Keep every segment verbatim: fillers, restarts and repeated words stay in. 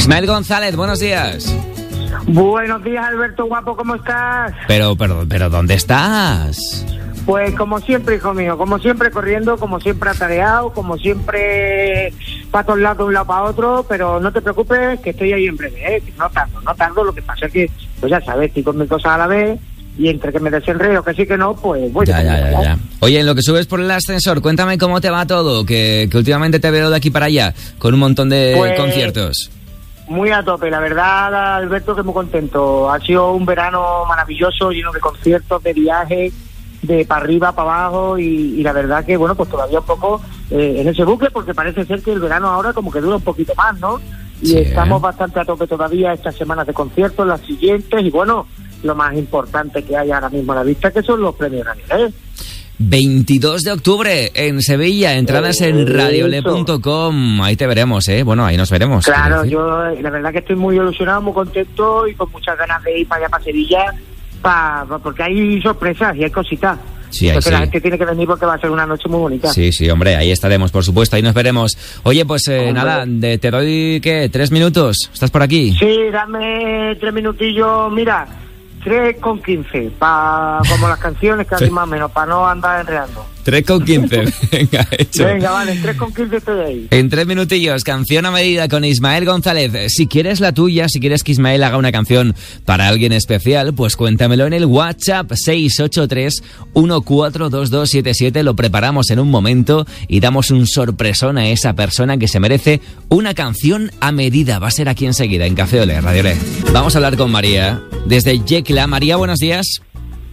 Ismael González, buenos días. Buenos días, Alberto, guapo, ¿cómo estás? Pero, pero, pero, ¿dónde estás? Pues como siempre, hijo mío, como siempre corriendo, como siempre atareado, como siempre para todos lados, de un lado para otro, pero no te preocupes que estoy ahí en breve, ¿eh? No tardo, no tardo, lo que pasa es que, pues ya sabes, estoy con mis cosas a la vez y entre que me desenreo, que sí que no, pues voy. Ya, ya, ya, ya. Oye, en lo que subes por el ascensor, cuéntame cómo te va todo, que, que últimamente te veo de aquí para allá, con un montón de pues, conciertos. Muy a tope, la verdad, Alberto, que muy contento. Ha sido un verano maravilloso, lleno de conciertos, de viajes, de para arriba, para abajo, y, y la verdad que, bueno, pues todavía un poco eh, en ese bucle, porque parece ser que el verano ahora como que dura un poquito más, ¿no? Y sí, estamos ¿eh? bastante a tope todavía estas semanas de conciertos, las siguientes, y bueno, lo más importante que hay ahora mismo a la vista, que son los premios Daniel, ¿eh? veintidós de octubre en Sevilla, entradas eh, en radiole punto com, ahí te veremos, ¿eh? Bueno, ahí nos veremos. Claro, yo la verdad que estoy muy ilusionado, muy contento y con muchas ganas de ir para allá, para Sevilla, pa, pa, porque hay sorpresas y hay cositas. Sí, Entonces sí. La gente tiene que venir porque va a ser una noche muy bonita. Sí, sí, hombre, ahí estaremos, por supuesto, ahí nos veremos. Oye, pues eh, nada, de, te doy, ¿qué? ¿Tres minutos? ¿Estás por aquí? Sí, dame tres minutillos, mira, tres con quince, pa, como las canciones, casi más o menos, para no andar enredando. Tres con quince, venga, hecho. Venga, vale, tres con quince estoy ahí. En tres minutillos, canción a medida con Ismael González. Si quieres la tuya, si quieres que Ismael haga una canción para alguien especial, pues cuéntamelo en el WhatsApp seis ocho tres uno cuatro dos dos siete siete. Lo preparamos en un momento y damos un sorpresón a esa persona que se merece una canción a medida. Va a ser aquí enseguida, en Café Olé, Radio Olé. Vamos a hablar con María, desde Yecla. María, buenos días.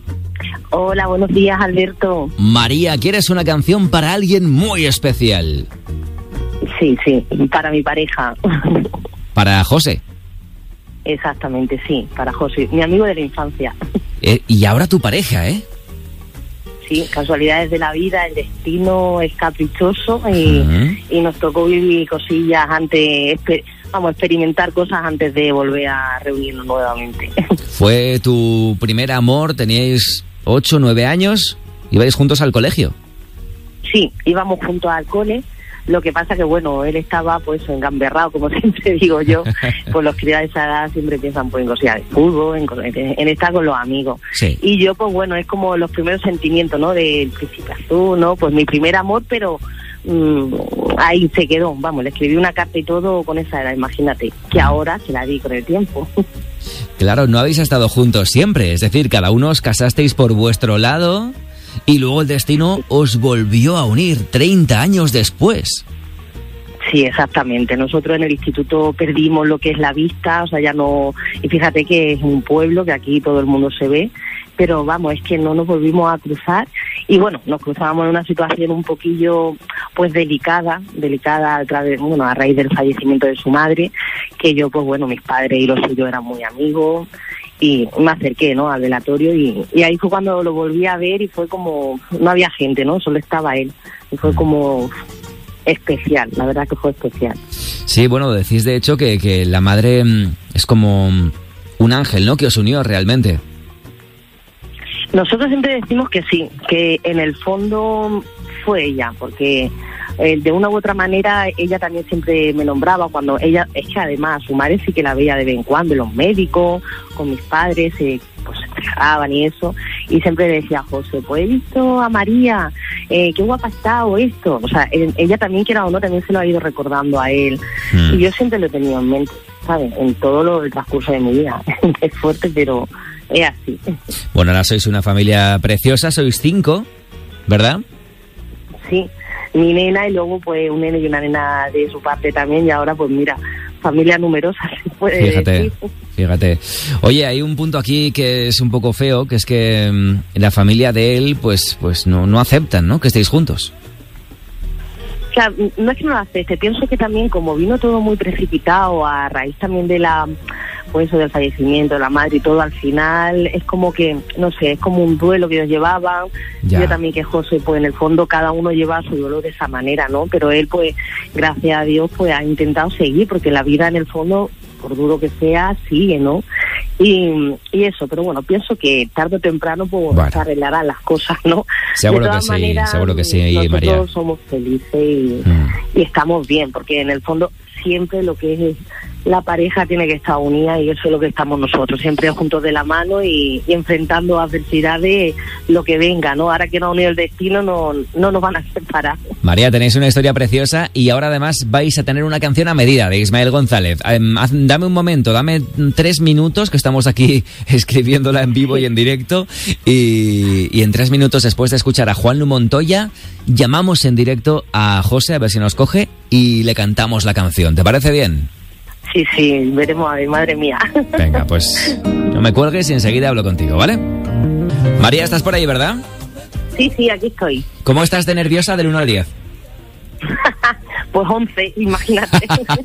Hola, buenos días, Alberto. María, ¿quieres una canción para alguien muy especial? Sí, sí, para mi pareja. ¿Para José? Exactamente, sí, para José, mi amigo de la infancia. Eh, y ahora tu pareja, ¿eh? Sí, casualidades de la vida, el destino es caprichoso y, uh-huh. y nos tocó vivir cosillas antes, vamos, experimentar cosas antes de volver a reunirnos nuevamente. ¿Fue tu primer amor? ¿Teníais ocho, nueve años? ¿Ibais juntos al colegio? Sí, íbamos juntos al cole. Lo que pasa que, bueno, él estaba pues engamberrado, como siempre digo yo, pues los críos de esa edad siempre piensan pues en cosas de fútbol, en, en estar con los amigos. Sí. Y yo, pues bueno, es como los primeros sentimientos, ¿no? Del Príncipe Azul, ¿no? Pues mi primer amor, pero mmm, ahí se quedó, vamos, le escribí una carta y todo con esa edad, imagínate, que ahora se la di con el tiempo. Claro, no habéis estado juntos siempre, es decir, cada uno os casasteis por vuestro lado y luego el destino os volvió a unir treinta años después. Sí, exactamente. Nosotros en el instituto perdimos lo que es la vista, o sea, ya no... Y fíjate que es un pueblo que aquí todo el mundo se ve, pero vamos, es que no nos volvimos a cruzar. Y bueno, nos cruzábamos en una situación un poquillo, pues, delicada, delicada a través, bueno, a raíz del fallecimiento de su madre, que yo, pues bueno, mis padres y los suyos eran muy amigos, y me acerqué, ¿no?, al velatorio, y, y ahí fue cuando lo volví a ver y fue como... No había gente, ¿no?, solo estaba él. Y fue como... especial, la verdad que fue especial. Sí, bueno, decís de hecho que, que la madre es como un ángel, ¿no?, que os unió realmente. Nosotros siempre decimos que sí, que en el fondo fue ella, porque eh, de una u otra manera ella también siempre me nombraba cuando ella, es que además su madre sí que la veía de vez en cuando en los médicos, con mis padres, eh, pues se fijaban y eso, y siempre le decía a José, pues he visto a María, eh, qué guapa está o esto, o sea, él, ella también, quiera o no, también se lo ha ido recordando a él, mm. y yo siempre lo he tenido en mente, ¿sabes?, en todo lo, el transcurso de mi vida. Es fuerte, pero es así. Bueno, ahora sois una familia preciosa, sois cinco, ¿verdad? Sí, mi nena y luego pues un nene y una nena de su parte también, y ahora pues mira, familia numerosa, se puede fíjate, decir. Fíjate. Oye, hay un punto aquí que es un poco feo, que es que mmm, la familia de él pues pues no, no aceptan, ¿no?, que estéis juntos. Claro, no es que no lo acepte, pienso que también como vino todo muy precipitado a raíz también de la, pues eso del fallecimiento de la madre y todo, al final es como que, no sé, es como un duelo que ellos llevaban. Ya. Yo también que José, pues en el fondo cada uno lleva su dolor de esa manera, ¿no? Pero él, pues, gracias a Dios, pues ha intentado seguir, porque la vida en el fondo, por duro que sea, sigue, ¿no? Y, y eso, pero bueno, pienso que tarde o temprano pues bueno, se arreglarán las cosas, ¿no? Seguro de todas que maneras, sí, seguro que sí, nosotros María. somos felices y, mm. y estamos bien, porque en el fondo siempre lo que es la pareja tiene que estar unida y eso es lo que estamos nosotros, siempre juntos de la mano y, y enfrentando adversidades, lo que venga, ¿no? Ahora que nos ha unido el destino, no, no nos van a separar. María, tenéis una historia preciosa y ahora además vais a tener una canción a medida de Ismael González. Eh, dame un momento, dame tres minutos, que estamos aquí escribiéndola en vivo y en directo, y, y en tres minutos después de escuchar a Juanlu Montoya, llamamos en directo a José a ver si nos coge y le cantamos la canción. ¿Te parece bien? Sí, sí, veremos a ver, madre mía. Venga, pues no me cuelgues y enseguida hablo contigo, ¿vale? María, ¿estás por ahí, verdad? Sí, sí, aquí estoy. ¿Cómo estás de nerviosa del uno al diez? Pues once, imagínate.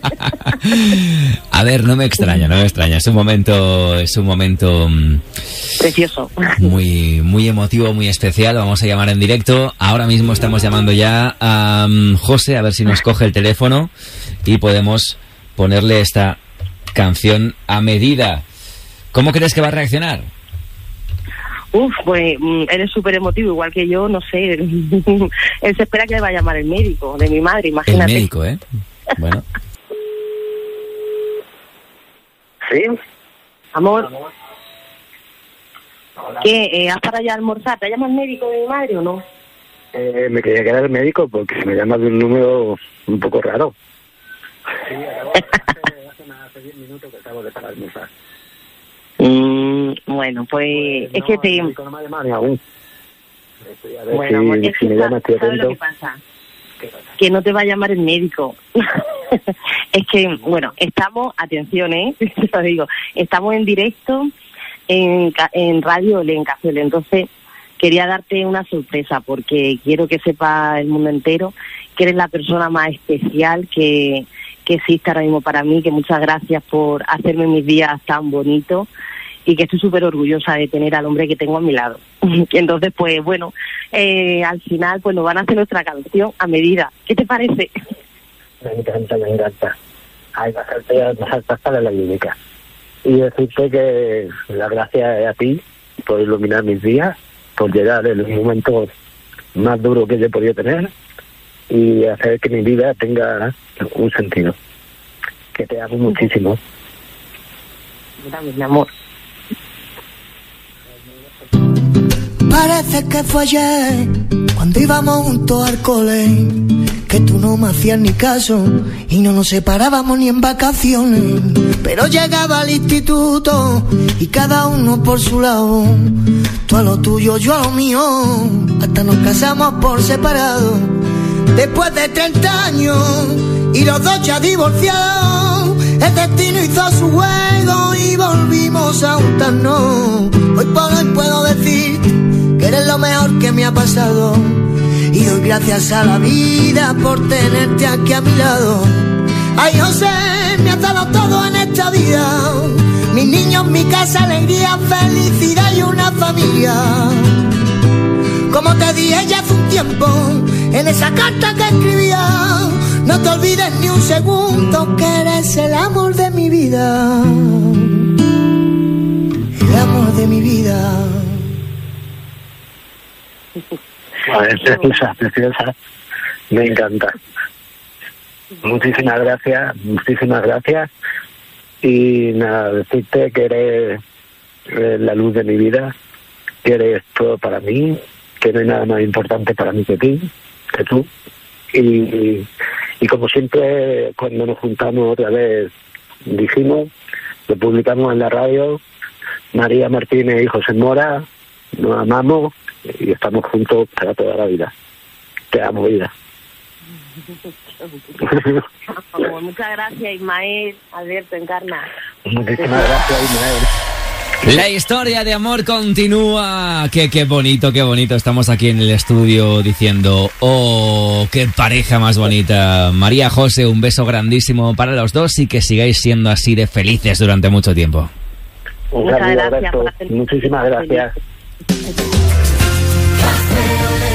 A ver, no me extraña, no me extraña. Es un momento, es un momento precioso, muy, muy emotivo, muy especial. Vamos a llamar en directo. Ahora mismo estamos llamando ya a um, José, a ver si nos coge el teléfono y podemos ponerle esta canción a medida. ¿Cómo crees que va a reaccionar? Uf, pues eres súper emotivo, igual que yo, no sé. Él se espera que le va a llamar el médico de mi madre, imagínate. El médico, ¿eh? Bueno. ¿Sí? Amor. ¿Qué? Eh, ¿Has para allá a almorzar? ¿Te llama el médico de mi madre o no? Eh, me quería quedar el médico porque se me llama de un número un poco raro. Sí, hace diez minutos que acabo de parar de almorzar. Mm, bueno, pues, pues es no, que te... No me ha llamado ni aún. Bueno, si, amor, es si que me llama, estoy ¿sabes lo que pasa? Que no te va a llamar el médico. Es que, bueno, estamos, atención, ¿eh? Te lo digo, estamos en directo en, en Radio Lencastel, entonces quería darte una sorpresa porque quiero que sepa el mundo entero que eres la persona más especial que, que existe ahora mismo para mí, que muchas gracias por hacerme mis días tan bonitos y que estoy súper orgullosa de tener al hombre que tengo a mi lado. Entonces, pues bueno, eh, al final pues nos van a hacer nuestra canción a medida. ¿Qué te parece? Me encanta, me encanta. Ay, pasarte, pasarte a la lírica. Y decirte que la gracia es a ti por iluminar mis días, por llegar en los momentos más duros que yo he podido tener y hacer que mi vida tenga un sentido. Que te amo muchísimo. Mira, mi amor. Parece que fue ayer cuando íbamos juntos al cole, que tú no me hacías ni caso y no nos separábamos ni en vacaciones. Pero llegaba al instituto y cada uno por su lado, tú a lo tuyo, yo a lo mío, hasta nos casamos por separado. Después de treinta años y los dos ya divorciados, el destino hizo su juego y volvimos a juntarnos. Hoy por hoy puedo decir que eres lo mejor que me ha pasado y doy gracias a la vida por tenerte aquí a mi lado. Ay, José, me has dado todo en esta vida, mis niños, mi casa, alegría, felicidad y una familia. Como te dije ya hace un tiempo en esa carta que escribía, no te olvides ni un segundo que eres el amor de mi vida, el amor de mi vida. Joder, preciosa, preciosa. Me encanta. Muchísimas gracias, muchísimas gracias. Y nada, decirte que eres eh, la luz de mi vida, que eres todo para mí, que no hay nada más importante para mí que ti, que tú. Y, y, y como siempre, cuando nos juntamos otra vez, dijimos, lo publicamos en la radio, María Martínez y José Mora, nos amamos y estamos juntos para toda la vida. Te amo, vida. Muchas gracias, Ismael. Alberto, Encarna. Muchísimas gracias, Ismael. La historia de amor continúa. Qué, qué bonito, qué bonito. Estamos aquí en el estudio diciendo, oh, qué pareja más bonita. María, José, un beso grandísimo para los dos y que sigáis siendo así de felices durante mucho tiempo. Un saludo, Alberto. Muchísimas gracias.